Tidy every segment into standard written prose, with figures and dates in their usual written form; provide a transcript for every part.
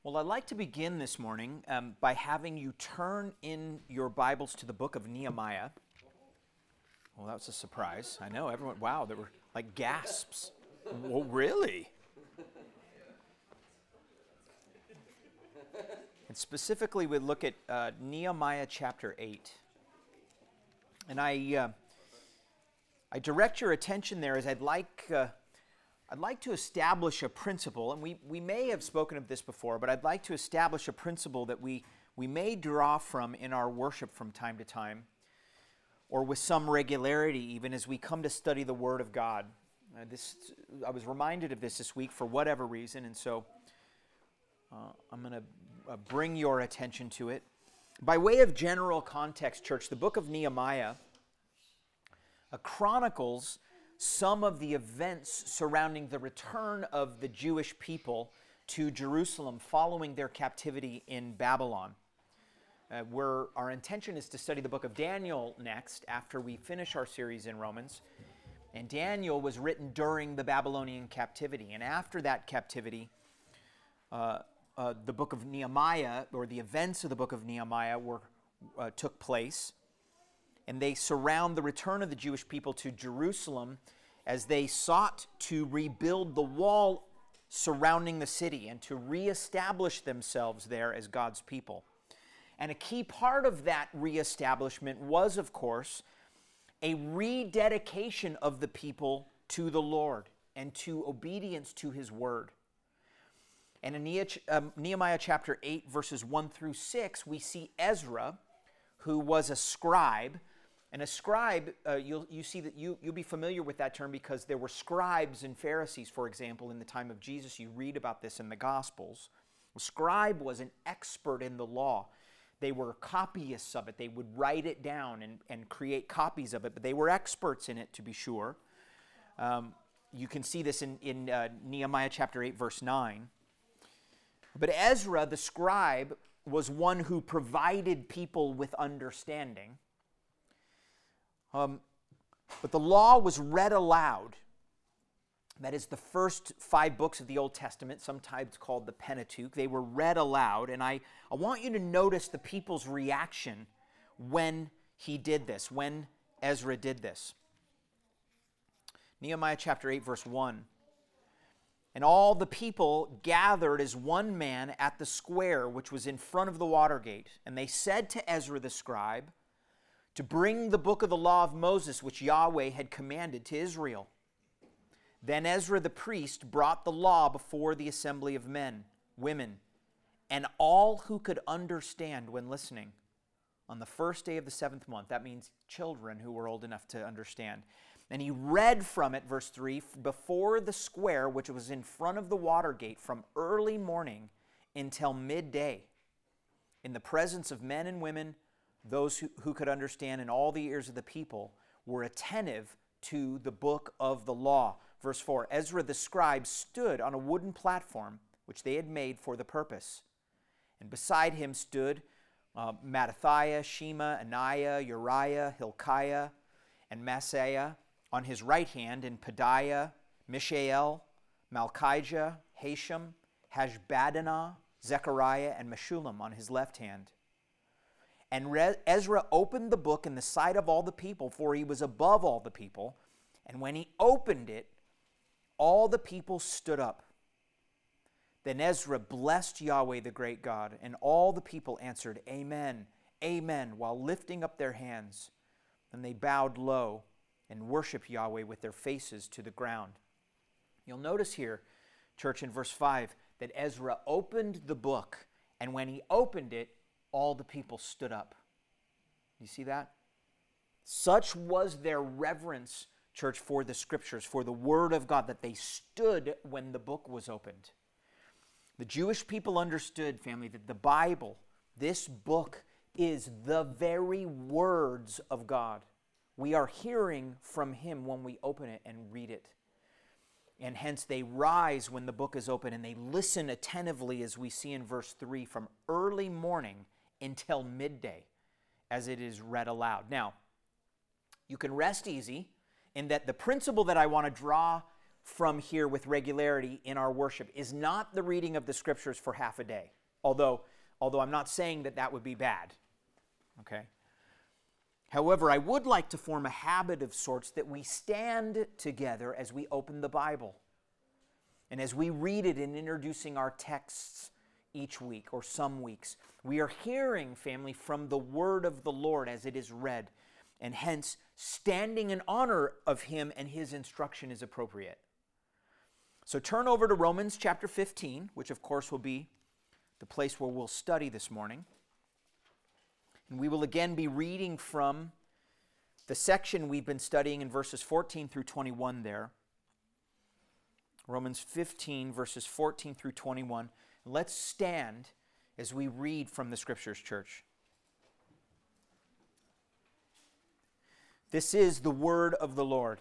Well, I'd like to begin this morning by having you turn in your Bibles to the book of Nehemiah. Well, that was a surprise. I know, everyone, wow, there were like gasps. Well, really? And specifically, we look at Nehemiah chapter 8. And I direct your attention there as I'd like to establish a principle, and we may have spoken of this before, but I'd like to establish a principle that we may draw from in our worship from time to time, or with some regularity even as we come to study the Word of God. I was reminded of this week for whatever reason, and so I'm going to bring your attention to it. By way of general context, church, the book of Nehemiah chronicles some of the events surrounding the return of the Jewish people to Jerusalem following their captivity in Babylon. Our intention is to study the book of Daniel next after we finish our series in Romans. And Daniel was written during the Babylonian captivity. And after that captivity, the book of Nehemiah, or the events of the book of Nehemiah, took place. And they surround the return of the Jewish people to Jerusalem as they sought to rebuild the wall surrounding the city and to reestablish themselves there as God's people. And a key part of that reestablishment was, of course, a rededication of the people to the Lord and to obedience to His Word. And in Nehemiah chapter 8, verses 1 through 6, we see Ezra, who was a scribe. And a scribe, you'll see that you'll be familiar with that term because there were scribes and Pharisees, for example, in the time of Jesus. You read about this in the Gospels. A scribe was an expert in the law. They were copyists of it. They would write it down and create copies of it, but they were experts in it, to be sure. You can see this in Nehemiah chapter 8, verse 9. But Ezra, the scribe, was one who provided people with understanding. But the law was read aloud. That is the first 5 books of the Old Testament, sometimes called the Pentateuch. They were read aloud, and I want you to notice the people's reaction when he did this, when Ezra did this. Nehemiah chapter 8, verse 1. And all the people gathered as one man at the square which was in front of the water gate. And they said to Ezra the scribe, to bring the book of the law of Moses, which Yahweh had commanded to Israel. Then Ezra the priest brought the law before the assembly of men, women, and all who could understand when listening on the first day of the 7th month. That means children who were old enough to understand. And he read from it, verse 3, before the square which was in front of the water gate from early morning until midday, in the presence of men and women, those who could understand, and all the ears of the people were attentive to the book of the law. Verse 4, Ezra the scribe stood on a wooden platform which they had made for the purpose. And beside him stood Mattathiah, Shema, Ananiah, Uriah, Hilkiah, and Maaseiah on his right hand, and Pedaiah, Mishael, Malchijah, Hashem, Hashbaddanah, Zechariah, and Meshullam on his left hand. And Ezra opened the book in the sight of all the people, for he was above all the people. And when he opened it, all the people stood up. Then Ezra blessed Yahweh the great God, and all the people answered, Amen, Amen, while lifting up their hands. Then they bowed low and worshiped Yahweh with their faces to the ground. You'll notice here, church, in verse 5, that Ezra opened the book, and when he opened it, all the people stood up. You see that? Such was their reverence, church, for the Scriptures, for the Word of God, that they stood when the book was opened. The Jewish people understood, family, that the Bible, this book, is the very words of God. We are hearing from Him when we open it and read it. And hence they rise when the book is open, and they listen attentively, as we see in verse 3, from early morning until midday as it is read aloud. Now, you can rest easy in that the principle that I want to draw from here with regularity in our worship is not the reading of the scriptures for half a day, although I'm not saying that would be bad, okay? However, I would like to form a habit of sorts that we stand together as we open the Bible and as we read it in introducing our texts each week or some weeks. We are hearing, family, from the word of the Lord as it is read, and hence standing in honor of Him and His instruction is appropriate. So turn over to Romans chapter 15, which of course will be the place where we'll study this morning. And we will again be reading from the section we've been studying in verses 14 through 21 there. Romans 15, verses 14 through 21. Let's stand as we read from the Scriptures, church. This is the word of the Lord.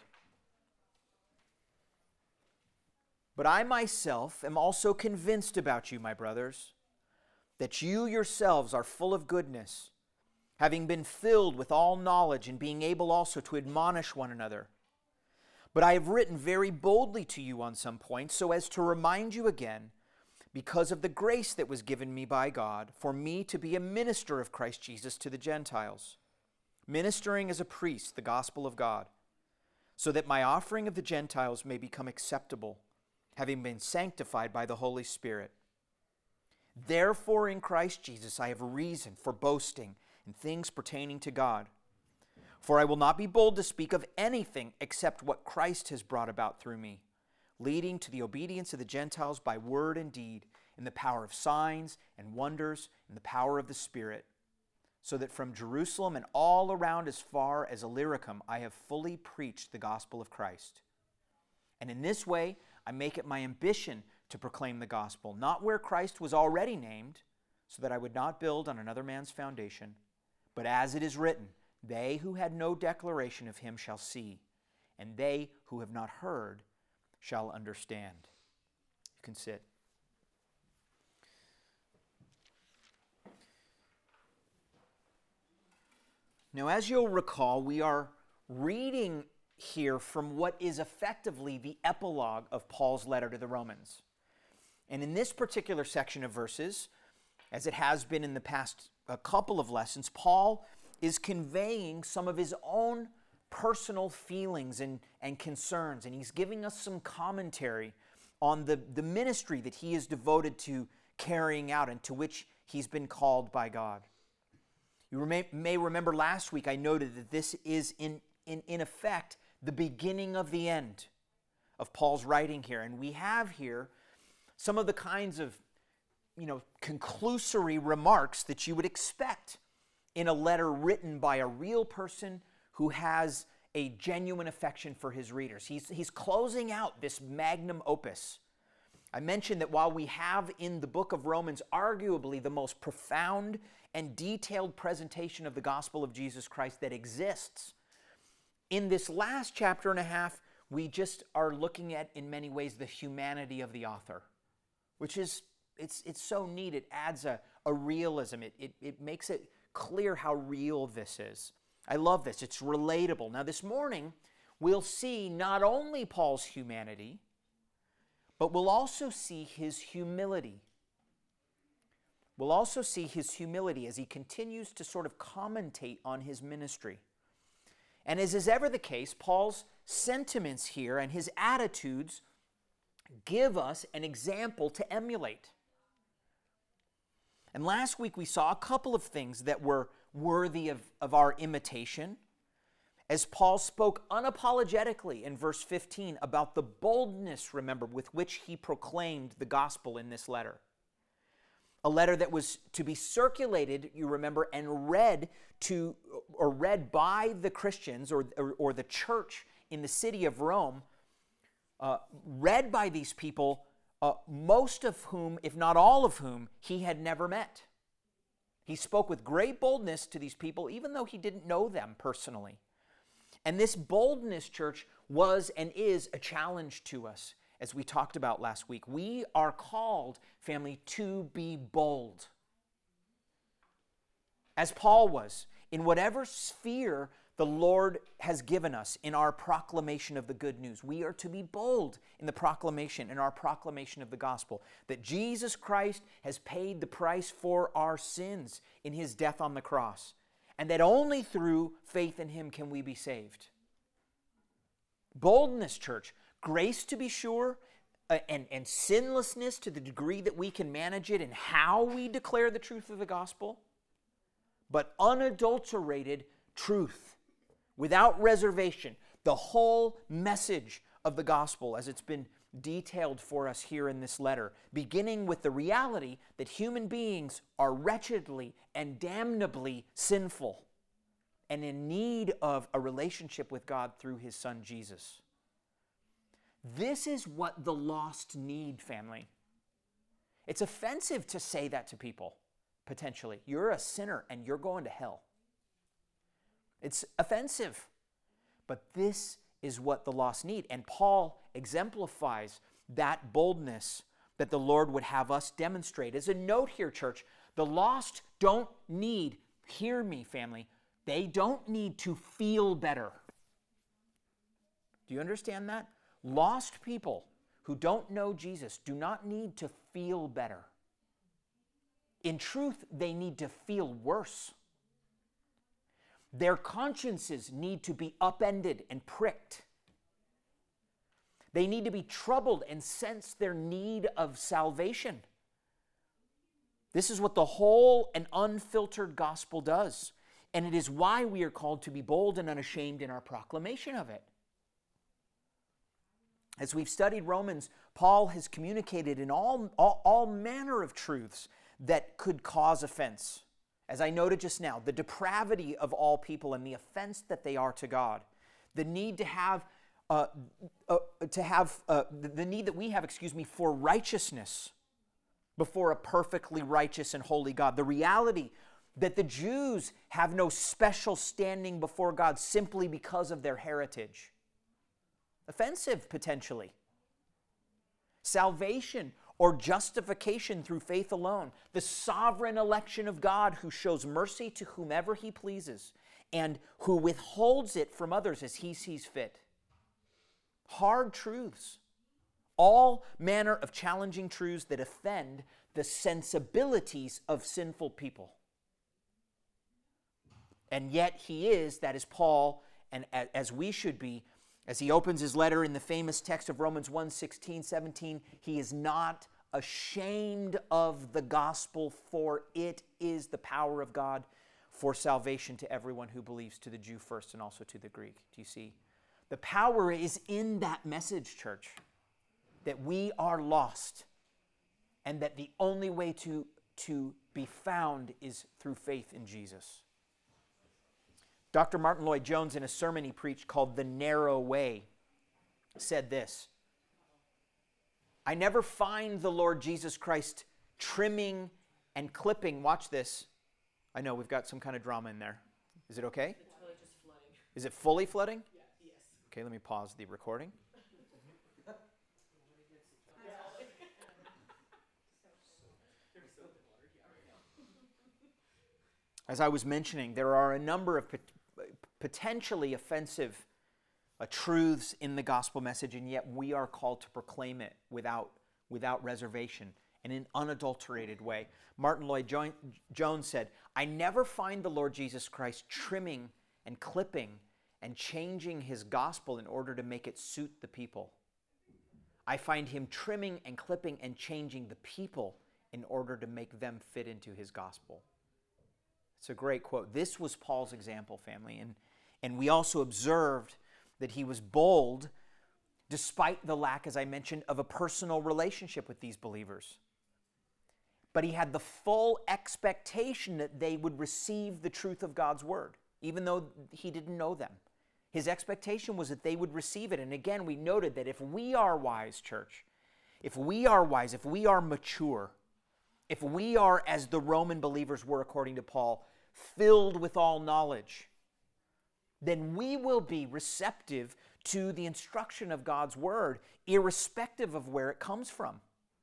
But I myself am also convinced about you, my brothers, that you yourselves are full of goodness, having been filled with all knowledge and being able also to admonish one another. But I have written very boldly to you on some points, so as to remind you again, because of the grace that was given me by God, for me to be a minister of Christ Jesus to the Gentiles, ministering as a priest the gospel of God, so that my offering of the Gentiles may become acceptable, having been sanctified by the Holy Spirit. Therefore in Christ Jesus I have reason for boasting in things pertaining to God. For I will not be bold to speak of anything except what Christ has brought about through me, leading to the obedience of the Gentiles by word and deed, in the power of signs and wonders, in the power of the Spirit, so that from Jerusalem and all around as far as Illyricum I have fully preached the gospel of Christ. And in this way I make it my ambition to proclaim the gospel, not where Christ was already named, so that I would not build on another man's foundation, but as it is written, they who had no declaration of Him shall see, and they who have not heard shall understand. You can sit. Now, as you'll recall, we are reading here from what is effectively the epilogue of Paul's letter to the Romans. And in this particular section of verses, as it has been in the past a couple of lessons, Paul is conveying some of his own personal feelings and concerns, and he's giving us some commentary on the ministry that he is devoted to carrying out and to which he's been called by God. You may remember last week I noted that this is in effect the beginning of the end of Paul's writing here, and we have here some of the kinds of conclusory remarks that you would expect in a letter written by a real person who has a genuine affection for his readers. He's closing out this magnum opus. I mentioned that while we have in the book of Romans arguably the most profound and detailed presentation of the gospel of Jesus Christ that exists, in this last chapter and a half, we just are looking at, in many ways, the humanity of the author, which is, it's so neat. It adds a realism. It makes it clear how real this is. I love this. It's relatable. Now this morning, we'll see not only Paul's humanity, but we'll also see his humility. We'll also see his humility as he continues to sort of commentate on his ministry. And as is ever the case, Paul's sentiments here and his attitudes give us an example to emulate. And last week we saw a couple of things that were worthy of our imitation, as Paul spoke unapologetically in verse 15 about the boldness, remember, with which he proclaimed the gospel in this letter. A letter that was to be circulated, you remember, and read by the Christians or the church in the city of Rome, read by these people, most of whom, if not all of whom, he had never met. He spoke with great boldness to these people, even though he didn't know them personally. And this boldness, church, was and is a challenge to us, as we talked about last week. We are called, family, to be bold. As Paul was, in whatever sphere the the Lord has given us in our proclamation of the good news. We are to be bold in our proclamation of the gospel, that Jesus Christ has paid the price for our sins in his death on the cross, and that only through faith in him can we be saved. Boldness, church, grace to be sure, and sinlessness to the degree that we can manage it in how we declare the truth of the gospel, but unadulterated truth, without reservation, the whole message of the gospel as it's been detailed for us here in this letter, beginning with the reality that human beings are wretchedly and damnably sinful and in need of a relationship with God through his Son Jesus. This is what the lost need, family. It's offensive to say that to people, potentially. You're a sinner and you're going to hell. It's offensive. But this is what the lost need. And Paul exemplifies that boldness that the Lord would have us demonstrate. As a note here, church, the lost don't need, hear me, family, they don't need to feel better. Do you understand that? Lost people who don't know Jesus do not need to feel better. In truth, they need to feel worse. Their consciences need to be upended and pricked. They need to be troubled and sense their need of salvation. This is what the whole and unfiltered gospel does. And it is why we are called to be bold and unashamed in our proclamation of it. As we've studied Romans, Paul has communicated in all manner of truths that could cause offense. As I noted just now, the depravity of all people and the offense that they are to God. The need to have, the need that we have, for righteousness before a perfectly righteous and holy God. The reality that the Jews have no special standing before God simply because of their heritage. Offensive, potentially. Salvation or justification through faith alone. The sovereign election of God who shows mercy to whomever he pleases and who withholds it from others as he sees fit. Hard truths. All manner of challenging truths that offend the sensibilities of sinful people. And yet he is, that is Paul, and as we should be, as he opens his letter in the famous text of Romans 1:16, 17, he is not ashamed of the gospel, for it is the power of God for salvation to everyone who believes, to the Jew first and also to the Greek. Do you see? The power is in that message, church, that we are lost and that the only way to be found is through faith in Jesus. Dr. Martin Lloyd-Jones, in a sermon he preached called The Narrow Way, said this: I never find the Lord Jesus Christ trimming and clipping. Watch this. I know we've got some kind of drama in there. Is it okay? It's really just flooding. Is it fully flooding? Yeah, yes. Okay, let me pause the recording. As I was mentioning, there are a number of potentially offensive truths in the gospel message, and yet we are called to proclaim it without reservation and in an unadulterated way. Martin Lloyd-Jones said, I never find the Lord Jesus Christ trimming and clipping and changing his gospel in order to make it suit the people. I find him trimming and clipping and changing the people in order to make them fit into his gospel. It's a great quote. This was Paul's example, family. And we also observed that he was bold despite the lack, as I mentioned, of a personal relationship with these believers. But he had the full expectation that they would receive the truth of God's word, even though he didn't know them. His expectation was that they would receive it. And again, we noted that if we are wise, church, if we are wise, if we are mature, if we are, as the Roman believers were according to Paul, filled with all knowledge, then we will be receptive to the instruction of God's word, irrespective of where it comes from.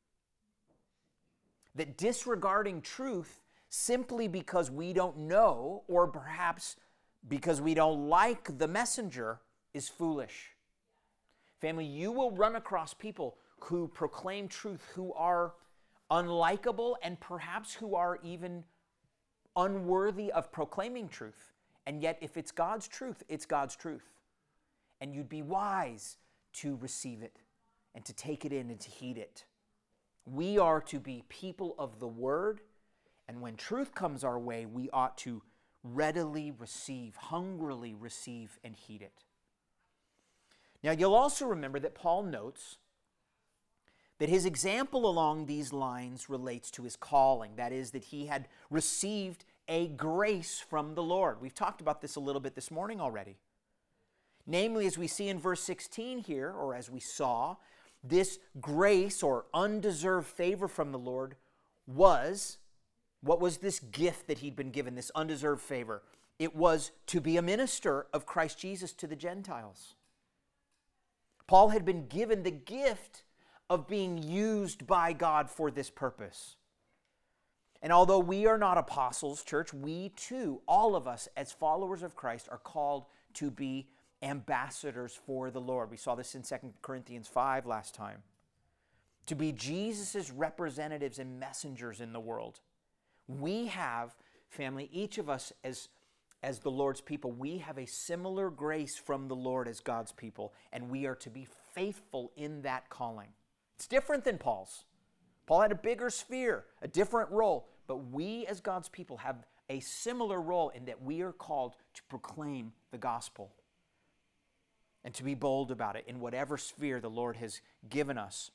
That disregarding truth simply because we don't know, or perhaps because we don't like the messenger is foolish. Family, you will run across people who proclaim truth, who are unlikable, and perhaps who are even unworthy of proclaiming truth. And yet, if it's God's truth, it's God's truth. And you'd be wise to receive it and to take it in and to heed it. We are to be people of the Word, and when truth comes our way, we ought to readily receive, hungrily receive, and heed it. Now, you'll also remember that Paul notes that his example along these lines relates to his calling. That is, that he had received a grace from the Lord. We've talked about this a little bit this morning already. Namely, as we see in verse 16 here, or as we saw, this grace or undeserved favor from the Lord was, what was this gift that he'd been given, this undeserved favor? It was to be a minister of Christ Jesus to the Gentiles. Paul had been given the gift of being used by God for this purpose. And although we are not apostles, church, we too, all of us as followers of Christ, are called to be ambassadors for the Lord. We saw this in 2 Corinthians 5 last time. To be Jesus' representatives and messengers in the world. We have, family, each of us as the Lord's people, we have a similar grace from the Lord as God's people, and we are to be faithful in that calling. It's different than Paul's. Paul had a bigger sphere, a different role, but we as God's people have a similar role in that we are called to proclaim the gospel and to be bold about it in whatever sphere the Lord has given us.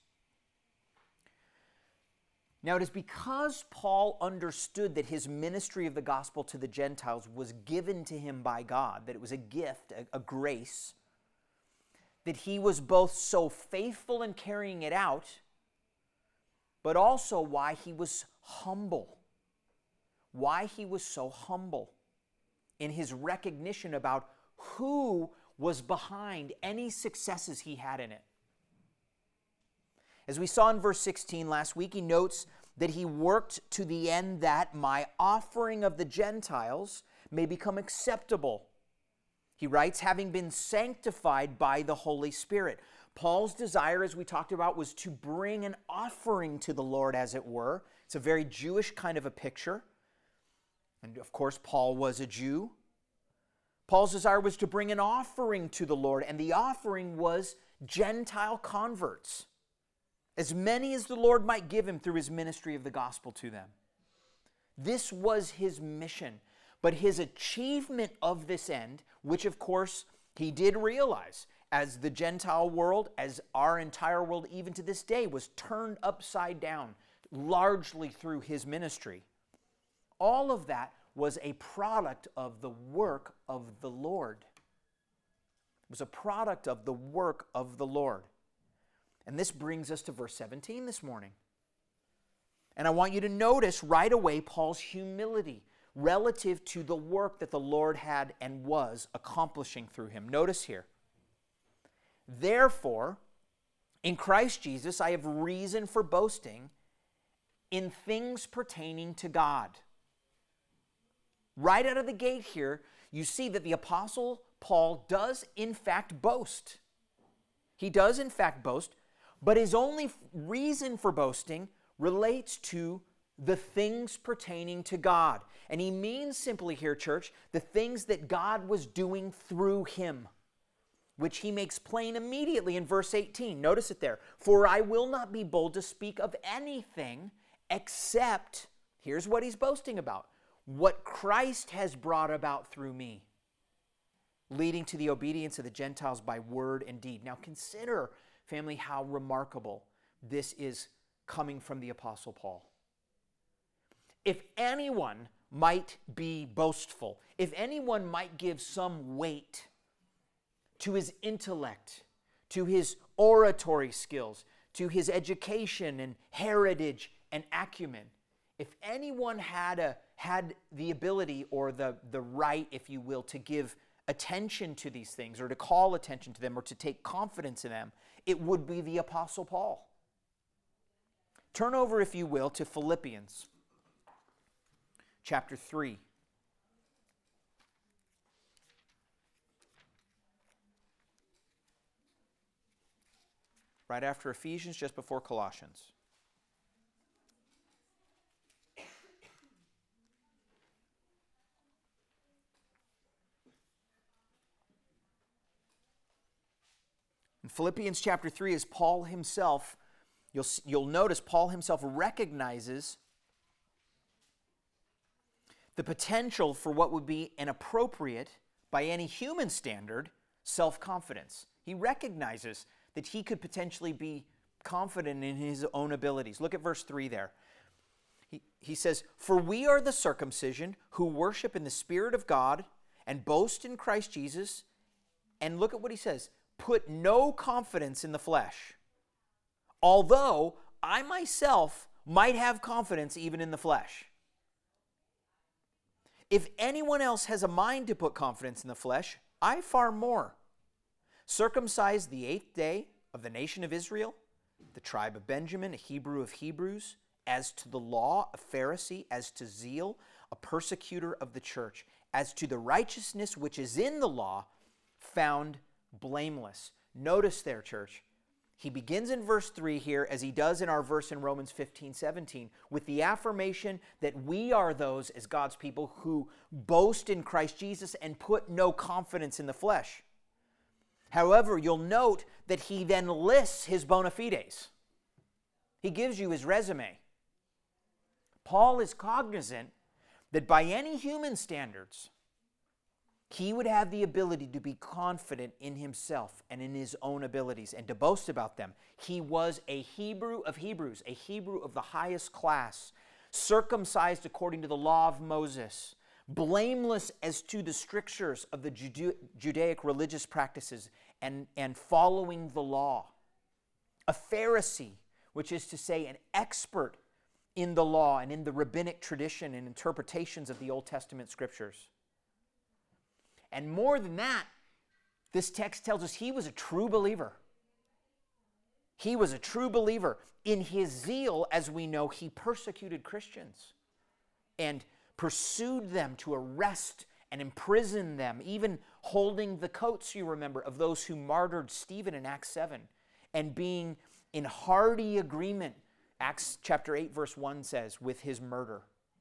Now, it is because Paul understood that his ministry of the gospel to the Gentiles was given to him by God, that it was a gift, a grace, that he was both so faithful in carrying it out, but also why he was humble. Why he was so humble in his recognition about who was behind any successes he had in it. As we saw in verse 16 last week, he notes that he worked to the end that my offering of the Gentiles may become acceptable. He writes, having been sanctified by the Holy Spirit. Paul's desire, as we talked about, was to bring an offering to the Lord, as it were. It's a very Jewish kind of a picture. And of course, Paul was a Jew. Paul's desire was to bring an offering to the Lord, and the offering was Gentile converts. As many as the Lord might give him through his ministry of the gospel to them. This was his mission. But his achievement of this end, which of course he did realize, as the Gentile world, as our entire world even to this day, was turned upside down, largely through his ministry. All of that was a product of the work of the Lord. It was a product of the work of the Lord. And this brings us to verse 17 this morning. And I want you to notice right away Paul's humility relative to the work that the Lord had and was accomplishing through him. Notice here. Therefore, in Christ Jesus, I have reason for boasting in things pertaining to God. Right out of the gate here, you see that the Apostle Paul does in fact boast. He does in fact boast, but his only reason for boasting relates to the things pertaining to God. And he means simply here, church, the things that God was doing through him, which he makes plain immediately in verse 18. Notice it there. For I will not be bold to speak of anything except, here's what he's boasting about, what Christ has brought about through me, leading to the obedience of the Gentiles by word and deed. Now consider, family, how remarkable this is coming from the Apostle Paul. If anyone might be boastful, if anyone might give some weight to his intellect, to his oratory skills, to his education and heritage and acumen, if anyone had the ability or the right, if you will, to give attention to these things or to call attention to them or to take confidence in them, it would be the Apostle Paul. Turn over, if you will, to Philippians chapter 3. right after Ephesians, just before Colossians. In Philippians chapter 3, as Paul himself, you'll notice Paul himself recognizes the potential for what would be an appropriate, by any human standard, self-confidence. He recognizes that he could potentially be confident in his own abilities. Look at verse 3 there. He says, "For we are the circumcision who worship in the Spirit of God and boast in Christ Jesus." And look at what he says, "Put no confidence in the flesh, although I myself might have confidence even in the flesh. If anyone else has a mind to put confidence in the flesh, I far more. Circumcised the 8th day of the nation of Israel, the tribe of Benjamin, a Hebrew of Hebrews, as to the law, a Pharisee, as to zeal, a persecutor of the church, as to the righteousness which is in the law, found blameless." Notice there, church, he begins in verse 3 here, as he does in our verse in Romans 15:17, with the affirmation that we are those, as God's people, who boast in Christ Jesus and put no confidence in the flesh. However, you'll note that he then lists his bona fides. He gives you his resume. Paul is cognizant that by any human standards, he would have the ability to be confident in himself and in his own abilities and to boast about them. He was a Hebrew of Hebrews, a Hebrew of the highest class, circumcised according to the law of Moses, blameless as to the strictures of the Judaic religious practices and following the law. A Pharisee, which is to say an expert in the law and in the rabbinic tradition and interpretations of the Old Testament scriptures. And more than that, this text tells us he was a true believer. He was a true believer. In his zeal, as we know, he persecuted Christians and pursued them to arrest and imprison them, even holding the coats, you remember, of those who martyred Stephen in Acts 7, and being in hearty agreement, Acts chapter 8, verse 1 says, with his murder.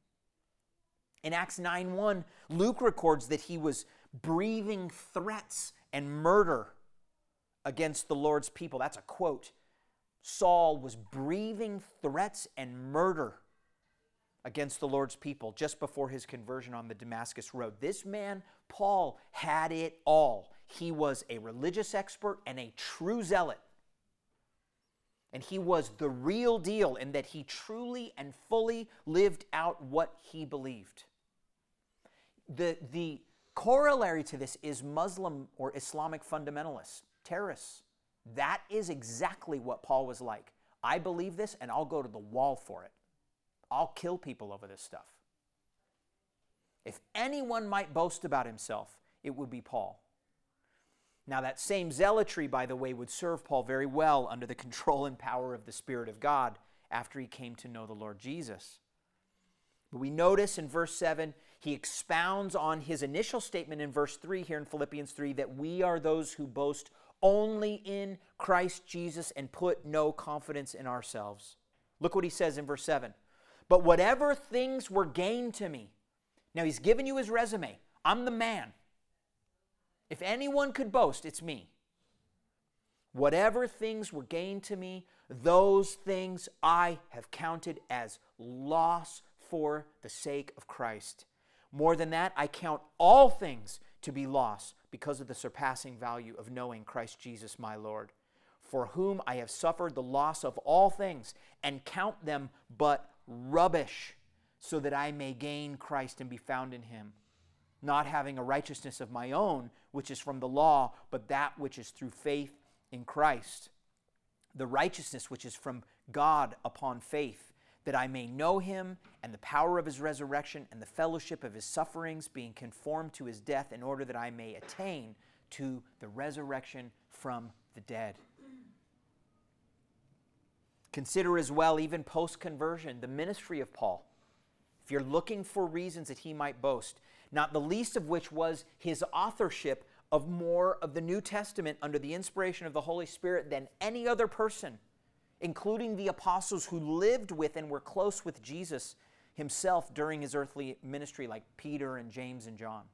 In Acts 9:1, Luke records that he was breathing threats and murder against the Lord's people. That's a quote. Saul was breathing threats and murder against the Lord's people just before his conversion on the Damascus road. This man, Paul, had it all. He was a religious expert and a true zealot. And he was the real deal in that he truly and fully lived out what he believed. The corollary to this is Muslim or Islamic fundamentalists, terrorists. That is exactly what Paul was like. I believe this and I'll go to the wall for it. I'll kill people over this stuff. If anyone might boast about himself, it would be Paul. Now that same zealotry, by the way, would serve Paul very well under the control and power of the Spirit of God after he came to know the Lord Jesus. But we notice in verse 7, he expounds on his initial statement in verse 3 here in Philippians 3 that we are those who boast only in Christ Jesus and put no confidence in ourselves. Look what he says in verse 7. But whatever things were gained to me. Now he's given you his resume. I'm the man. If anyone could boast, it's me. Whatever things were gained to me, those things I have counted as loss for the sake of Christ. More than that, I count all things to be loss because of the surpassing value of knowing Christ Jesus my Lord, for whom I have suffered the loss of all things and count them but rubbish, so that I may gain Christ and be found in him, not having a righteousness of my own, which is from the law, but that which is through faith in Christ, the righteousness which is from God upon faith, that I may know him and the power of his resurrection and the fellowship of his sufferings, being conformed to his death, in order that I may attain to the resurrection from the dead. Consider as well, even post-conversion, the ministry of Paul. If you're looking for reasons that he might boast, not the least of which was his authorship of more of the New Testament under the inspiration of the Holy Spirit than any other person, including the apostles who lived with and were close with Jesus himself during his earthly ministry, like Peter and James and John.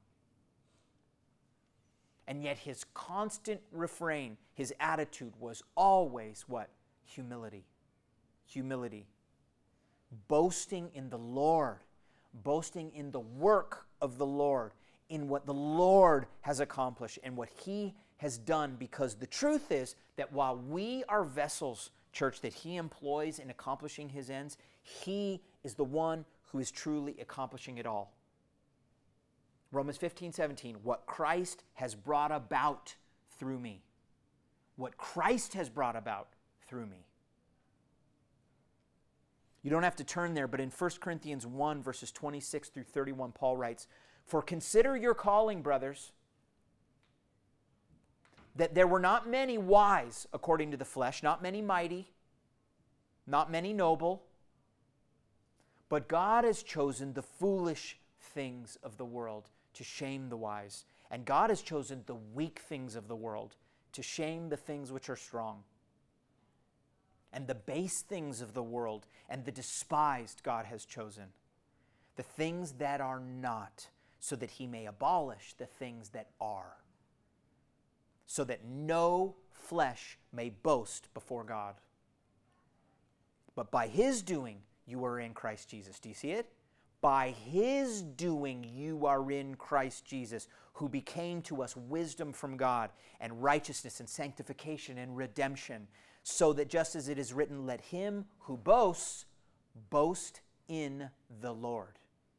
And yet his constant refrain, his attitude was always what? Humility. Humility. Boasting in the Lord. Boasting in the work of the Lord, in what the Lord has accomplished and what he has done, because the truth is that while we are vessels, church, that he employs in accomplishing his ends, he is the one who is truly accomplishing it all. Romans 15:17, what Christ has brought about through me. What Christ has brought about through me. You don't have to turn there, but in 1 Corinthians 1, verses 26 through 31, Paul writes, "For consider your calling, brothers, that there were not many wise according to the flesh, not many mighty, not many noble, but God has chosen the foolish things of the world to shame the wise. And God has chosen the weak things of the world to shame the things which are strong. And the base things of the world and the despised God has chosen, the things that are not, so that he may abolish the things that are, so that no flesh may boast before God. But by his doing, you are in Christ Jesus." Do you see it? By his doing, you are in Christ Jesus, who became to us wisdom from God and righteousness and sanctification and redemption, so that just as it is written, let him who boasts, boast in the Lord.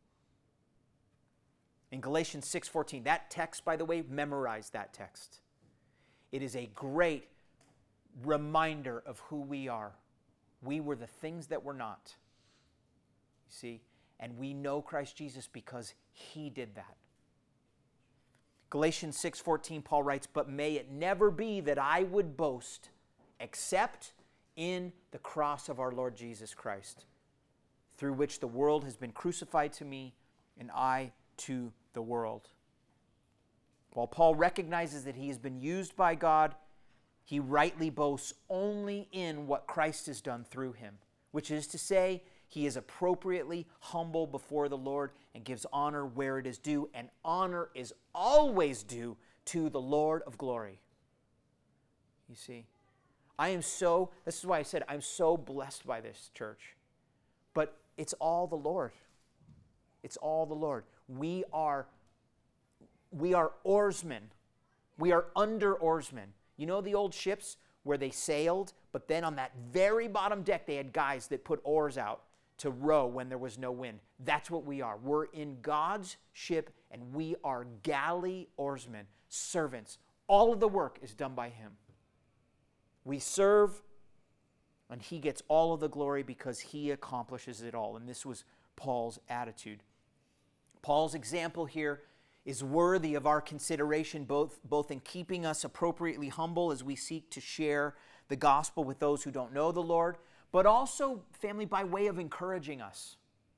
In Galatians 6:14, that text, by the way, memorize that text. It is a great reminder of who we are. We were the things that were not. You see? And we know Christ Jesus because he did that. Galatians 6:14, Paul writes, "But may it never be that I would boast except in the cross of our Lord Jesus Christ, through which the world has been crucified to me and I to the world." While Paul recognizes that he has been used by God, he rightly boasts only in what Christ has done through him, which is to say, he is appropriately humble before the Lord and gives honor where it is due, and honor is always due to the Lord of glory. You see, this is why I said I'm so blessed by this church. But it's all the Lord. It's all the Lord. We are oarsmen. We are under oarsmen. You know the old ships where they sailed, but then on that very bottom deck they had guys that put oars out to row when there was no wind. That's what we are. We're in God's ship, and we are galley oarsmen, servants. All of the work is done by him. We serve, and he gets all of the glory because he accomplishes it all. And this was Paul's attitude. Paul's example here is worthy of our consideration, both in keeping us appropriately humble as we seek to share the gospel with those who don't know the Lord, but also, family, by way of encouraging us.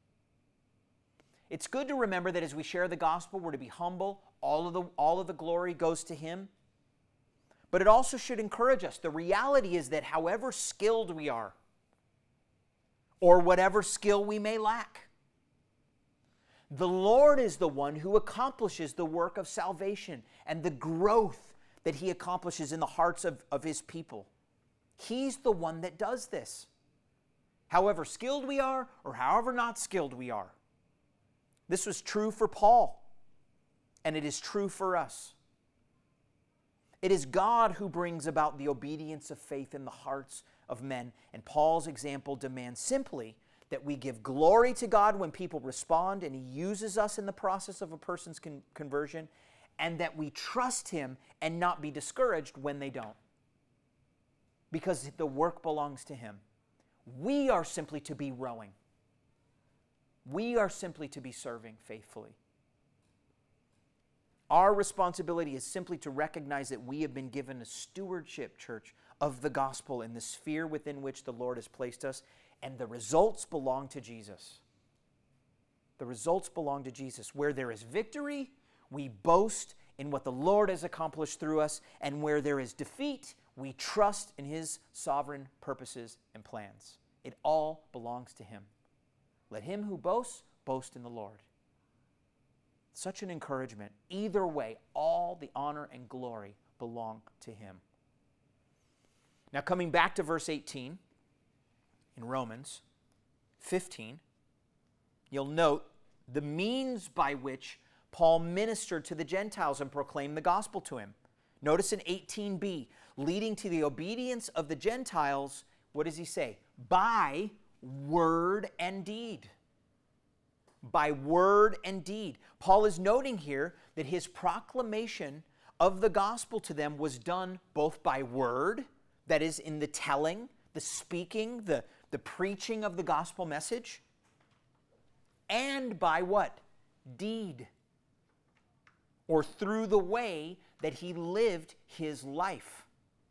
It's good to remember that as we share the gospel, we're to be humble. All of the glory goes to him. But it also should encourage us. The reality is that however skilled we are, or whatever skill we may lack, the Lord is the one who accomplishes the work of salvation and the growth that he accomplishes in the hearts of his people. He's the one that does this. However skilled we are, or however not skilled we are. This was true for Paul, and it is true for us. It is God who brings about the obedience of faith in the hearts of men, and Paul's example demands simply that we give glory to God when people respond and he uses us in the process of a person's conversion, and that we trust him and not be discouraged when they don't. Because the work belongs to him. We are simply to be rowing. We are simply to be serving faithfully. Our responsibility is simply to recognize that we have been given a stewardship, church, of the gospel in the sphere within which the Lord has placed us, and the results belong to Jesus. The results belong to Jesus. Where there is victory, we boast in what the Lord has accomplished through us, and where there is defeat, we trust in His sovereign purposes and plans. It all belongs to Him. Let him who boasts, boast in the Lord. Such an encouragement. Either way, all the honor and glory belong to Him. Now, coming back to verse 18 in Romans 15, you'll note the means by which Paul ministered to the Gentiles and proclaimed the gospel to him. Notice in 18b, leading to the obedience of the Gentiles, what does he say? By word and deed. By word and deed. Paul is noting here that his proclamation of the gospel to them was done both by word, that is, in the telling, the speaking, the preaching of the gospel message, and by what? Deed. Or through the way that he lived his life.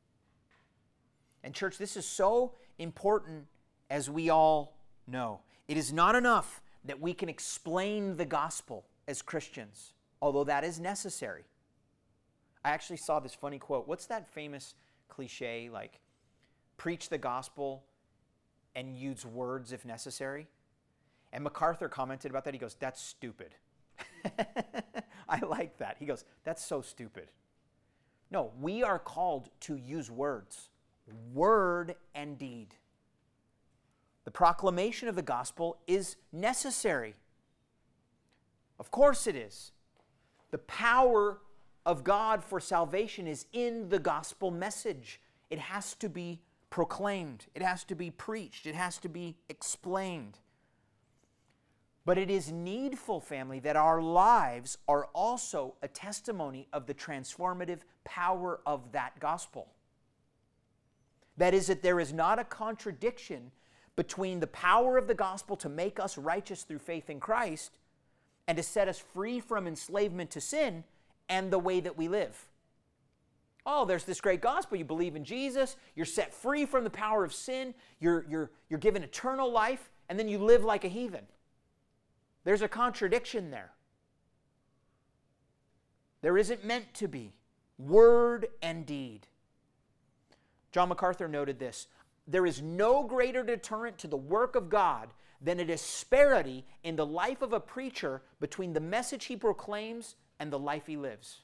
And church, this is so important, as we all know. It is not enough that we can explain the gospel as Christians, although that is necessary. I actually saw this funny quote. What's that famous cliche, like, preach the gospel and use words if necessary? And MacArthur commented about that. He goes, that's stupid. I like that. He goes, that's so stupid. No, we are called to use words, word and deed. The proclamation of the gospel is necessary. Of course it is. The power of God for salvation is in the gospel message. It has to be proclaimed. It has to be preached. It has to be explained. But it is needful, family, that our lives are also a testimony of the transformative power of that gospel. That is, that there is not a contradiction between the power of the gospel to make us righteous through faith in Christ and to set us free from enslavement to sin and the way that we live. Oh, there's this great gospel. You believe in Jesus. You're set free from the power of sin. You're given eternal life, and then you live like a heathen. There's a contradiction there. There isn't meant to be. Word and deed. John MacArthur noted this. There is no greater deterrent to the work of God than a disparity in the life of a preacher between the message he proclaims and the life he lives.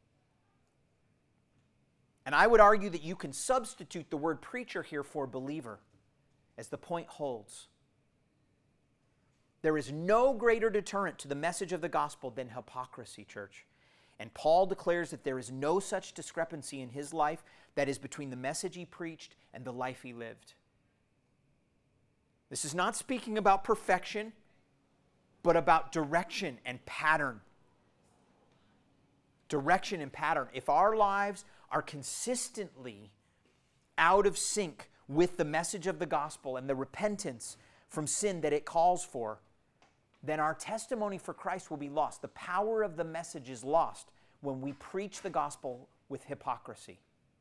And I would argue that you can substitute the word preacher here for believer, as the point holds. There is no greater deterrent to the message of the gospel than hypocrisy, church. And Paul declares that there is no such discrepancy in his life that is between the message he preached and the life he lived. This is not speaking about perfection, but about direction and pattern. Direction and pattern. If our lives are consistently out of sync with the message of the gospel and the repentance from sin that it calls for, then our testimony for Christ will be lost. The power of the message is lost when we preach the gospel with hypocrisy.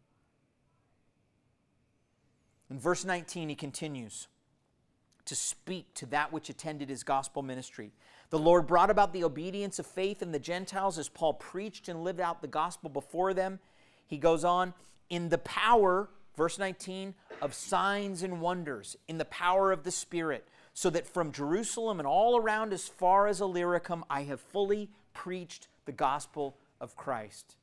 In verse 19, he continues to speak to that which attended his gospel ministry. The Lord brought about the obedience of faith in the Gentiles as Paul preached and lived out the gospel before them. He goes on, in the power, verse 19, of signs and wonders, in the power of the Spirit, so that from Jerusalem and all around as far as Illyricum, I have fully preached the gospel of Christ.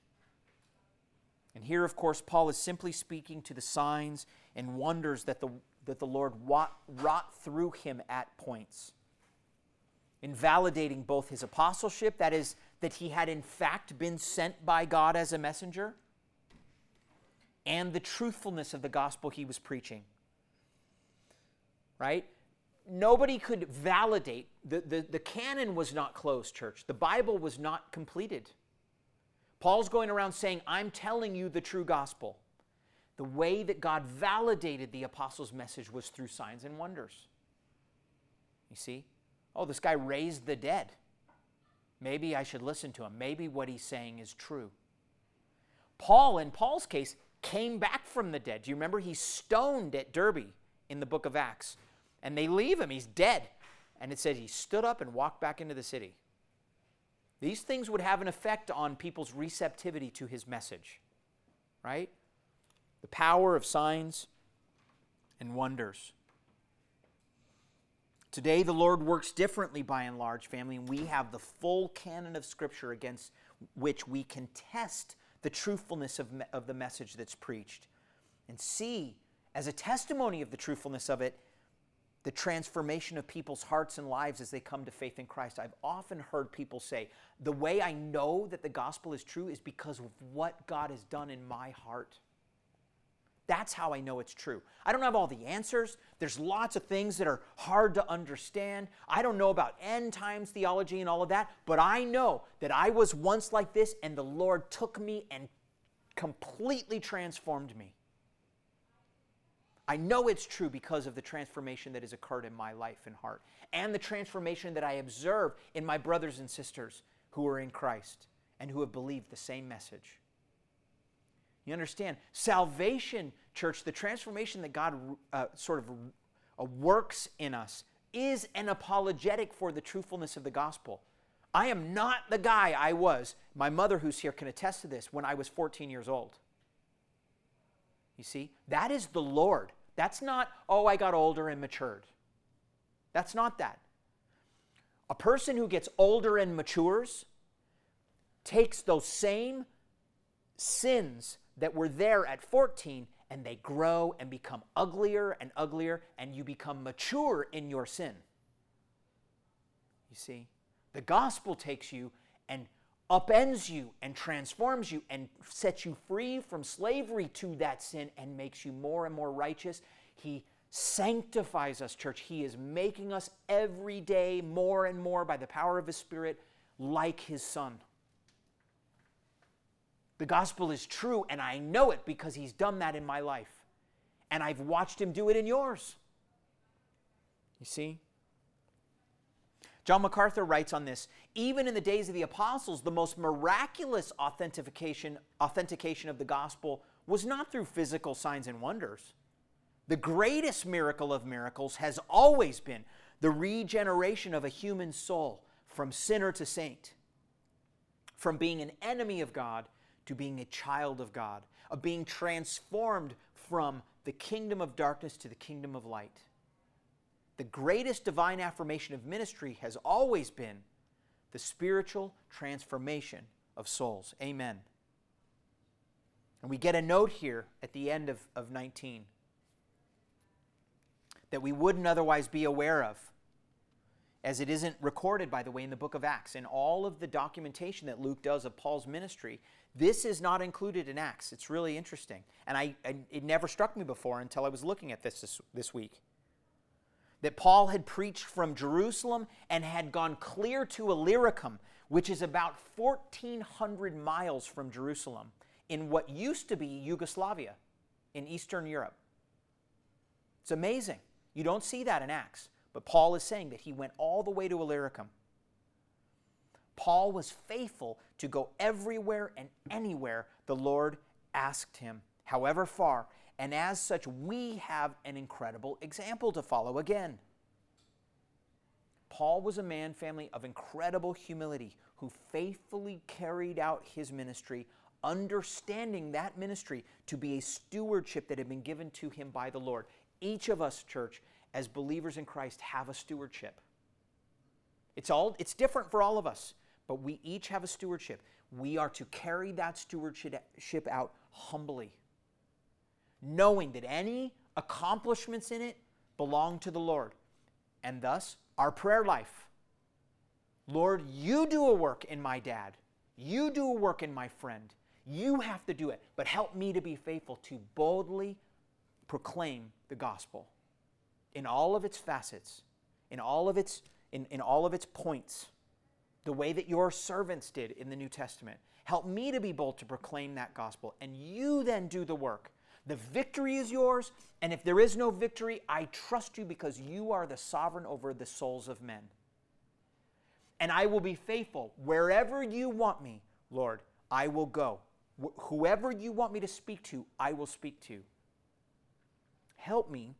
And here, of course, Paul is simply speaking to the signs and wonders that the Lord wrought through him at points, invalidating both his apostleship, that is, that he had in fact been sent by God as a messenger, and the truthfulness of the gospel he was preaching. Right? Nobody could validate. The canon was not closed, church. The Bible was not completed. Paul's going around saying, I'm telling you the true gospel. The way that God validated the apostles' message was through signs and wonders. You see? Oh, this guy raised the dead. Maybe I should listen to him. Maybe what he's saying is true. Paul, in Paul's case, came back from the dead. Do you remember? He's stoned at Derbe in the book of Acts. And they leave him. He's dead. And it says he stood up and walked back into the city. these things would have an effect on people's receptivity to his message, right? The power of signs and wonders. Today, the Lord works differently by and large, family, and we have the full canon of Scripture against which we can test the truthfulness of the message that's preached and see, as a testimony of the truthfulness of it, the transformation of people's hearts and lives as they come to faith in Christ. I've often heard people say, the way I know that the gospel is true is because of what God has done in my heart. That's how I know it's true. I don't have all the answers. There's lots of things that are hard to understand. I don't know about end times theology and all of that, but I know that I was once like this and the Lord took me and completely transformed me. I know it's true because of the transformation that has occurred in my life and heart and the transformation that I observe in my brothers and sisters who are in Christ and who have believed the same message. You understand? Salvation, church, the transformation that God works in us is an apologetic for the truthfulness of the gospel. I am not the guy I was. My mother, who's here, can attest to this, when I was 14 years old. You see? That is the Lord. That's not, oh, I got older and matured. That's not that. A person who gets older and matures takes those same sins that were there at 14 and they grow and become uglier and uglier, and you become mature in your sin. You see? The gospel takes you and upends you and transforms you and sets you free from slavery to that sin and makes you more and more righteous. He sanctifies us, church. He is making us every day more and more by the power of His Spirit like His Son. The gospel is true, and I know it because He's done that in my life. And I've watched Him do it in yours. You see? John MacArthur writes on this, even in the days of the apostles, the most miraculous authentication of the gospel was not through physical signs and wonders. The greatest miracle of miracles has always been the regeneration of a human soul from sinner to saint, from being an enemy of God to being a child of God, of being transformed from the kingdom of darkness to the kingdom of light. The greatest divine affirmation of ministry has always been the spiritual transformation of souls. Amen. And we get a note here at the end of 19 that we wouldn't otherwise be aware of, as it isn't recorded, by the way, in the book of Acts. In all of the documentation that Luke does of Paul's ministry, this is not included in Acts. It's really interesting. And it never struck me before until I was looking at this week. That Paul had preached from Jerusalem and had gone clear to Illyricum, which is about 1,400 miles from Jerusalem, in what used to be Yugoslavia in Eastern Europe. It's amazing. You don't see that in Acts. But Paul is saying that he went all the way to Illyricum. Paul was faithful to go everywhere and anywhere the Lord asked him, however far. And as such, we have an incredible example to follow again. Paul was a man, family, of incredible humility who faithfully carried out his ministry, understanding that ministry to be a stewardship that had been given to him by the Lord. Each of us, church, as believers in Christ, have a stewardship. It's different for all of us, but we each have a stewardship. We are to carry that stewardship out humbly, knowing that any accomplishments in it belong to the Lord. And thus, our prayer life. Lord, you do a work in my dad. You do a work in my friend. You have to do it, but help me to be faithful to boldly proclaim the gospel in all of its facets, in all of its points, the way that your servants did in the New Testament. Help me to be bold to proclaim that gospel, and you then do the work. The victory is yours, and if there is no victory, I trust you because you are the sovereign over the souls of men. And I will be faithful. Wherever you want me, Lord, I will go. Whoever you want me to speak to, I will speak to. Help me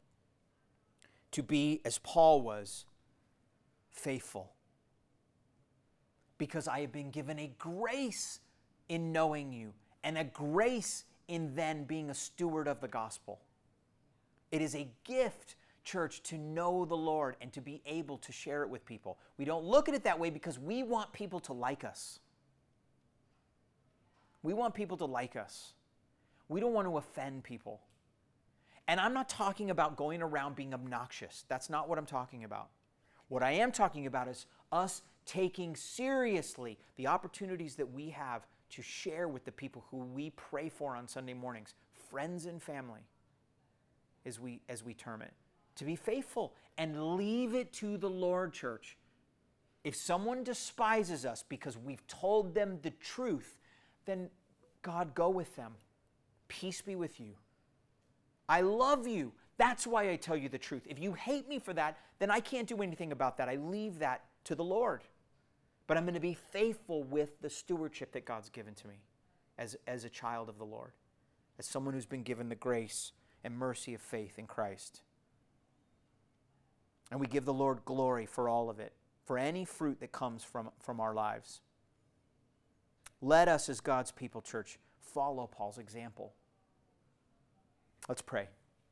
to be, as Paul was, faithful. because I have been given a grace in knowing you and a grace in then being a steward of the gospel. It is a gift, church, to know the Lord and to be able to share it with people. We don't look at it that way because we want people to like us. We want people to like us. We don't want to offend people. And I'm not talking about going around being obnoxious. That's not what I'm talking about. What I am talking about is us taking seriously the opportunities that we have to share with the people who we pray for on Sunday mornings, friends and family, as we term it. To be faithful and leave it to the Lord, church. If someone despises us because we've told them the truth, then God, go with them. Peace be with you. I love you. That's why I tell you the truth. If you hate me for that, then I can't do anything about that. I leave that to the Lord. But I'm going to be faithful with the stewardship that God's given to me as a child of the Lord, as someone who's been given the grace and mercy of faith in Christ. And we give the Lord glory for all of it, for any fruit that comes from our lives. Let us, as God's people, church, follow Paul's example. Let's pray.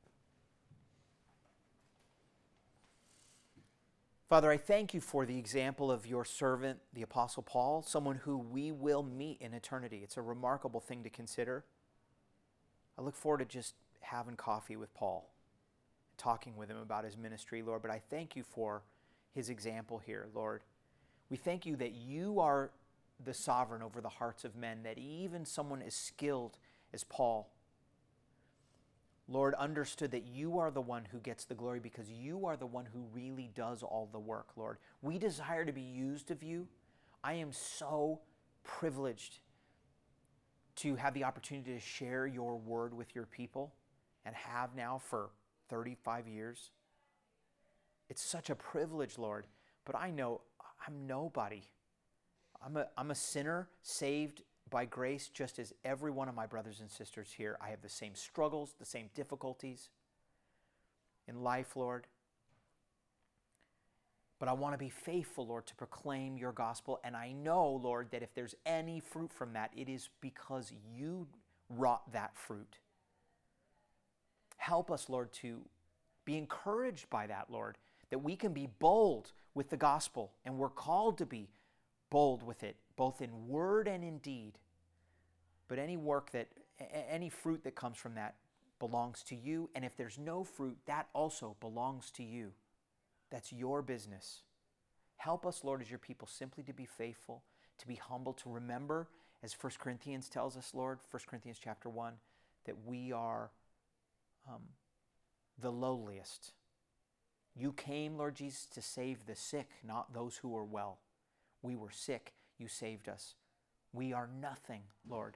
Father, I thank you for the example of your servant, the Apostle Paul, someone who we will meet in eternity. It's a remarkable thing to consider. I look forward to just having coffee with Paul, talking with him about his ministry, Lord. But I thank you for his example here, Lord. We thank you that you are the sovereign over the hearts of men, that even someone as skilled as Paul, Lord, understood that you are the one who gets the glory because you are the one who really does all the work, Lord. We desire to be used of you. I am so privileged to have the opportunity to share your word with your people and have now for 35 years. It's such a privilege, Lord, but I know I'm nobody. I'm a sinner saved by grace, just as every one of my brothers and sisters here. I have the same struggles, the same difficulties in life, Lord. But I want to be faithful, Lord, to proclaim your gospel. And I know, Lord, that if there's any fruit from that, it is because you wrought that fruit. Help us, Lord, to be encouraged by that, Lord, that we can be bold with the gospel, and we're called to be bold with it, both in word and in deed. But any fruit that comes from that belongs to you. And if there's no fruit, that also belongs to you. That's your business. Help us, Lord, as your people, simply to be faithful, to be humble, to remember, as 1 Corinthians tells us, Lord, 1 Corinthians chapter 1, that we are the lowliest. You came, Lord Jesus, to save the sick, not those who are well. We were sick. You saved us. We are nothing, Lord.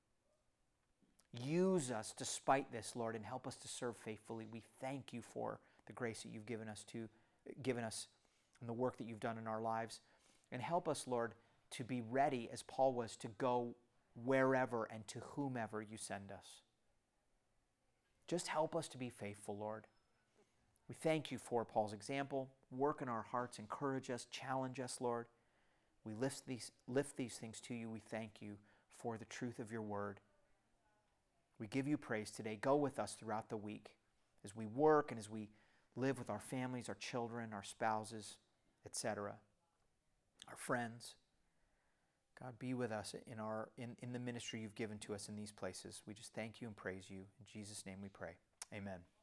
Use us despite this, Lord, and help us to serve faithfully. We thank you for the grace that you've given us and the work that you've done in our lives. And help us, Lord, to be ready, as Paul was, to go wherever and to whomever you send us. Just help us to be faithful, Lord. We thank you for Paul's example. Work in our hearts, encourage us, challenge us, Lord. We lift these things to you. We thank you for the truth of your word. We give you praise today. Go with us throughout the week as we work and as we live with our families, our children, our spouses, etc., our friends. God, be with us in the ministry you've given to us in these places. We just thank you and praise you. In Jesus' name we pray. Amen.